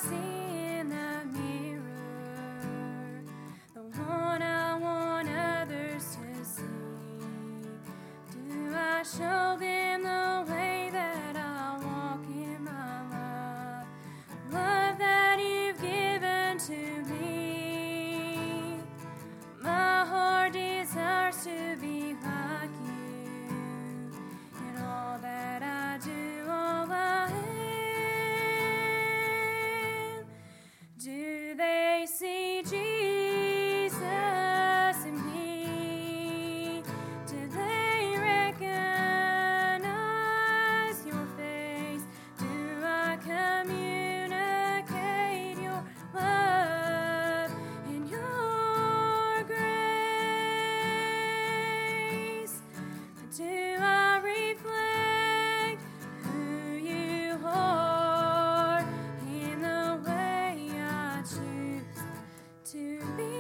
see in the mirror, the one I want others to see? Do I show them the way that I walk in my love, love that you've given to me? My heart desires to be like you in all that I do, all I am. Do they see Jesus in me? Do they recognize your face? Do I communicate your love and your grace? Do I reflect who you are in the way I choose to be?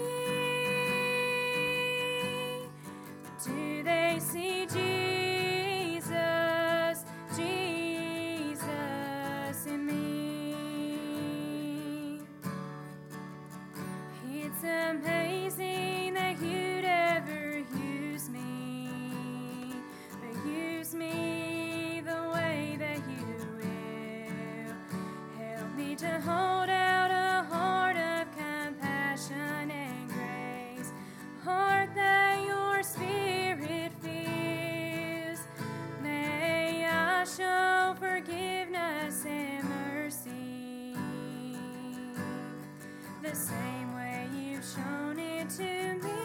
Do they see Jesus, Jesus in me? It's amazing that you'd ever use me, but use me the way that you will. Help me to hold out a heart of compassion and grace, heart that your Spirit fills. May I show forgiveness and mercy the same way you've shown it to me.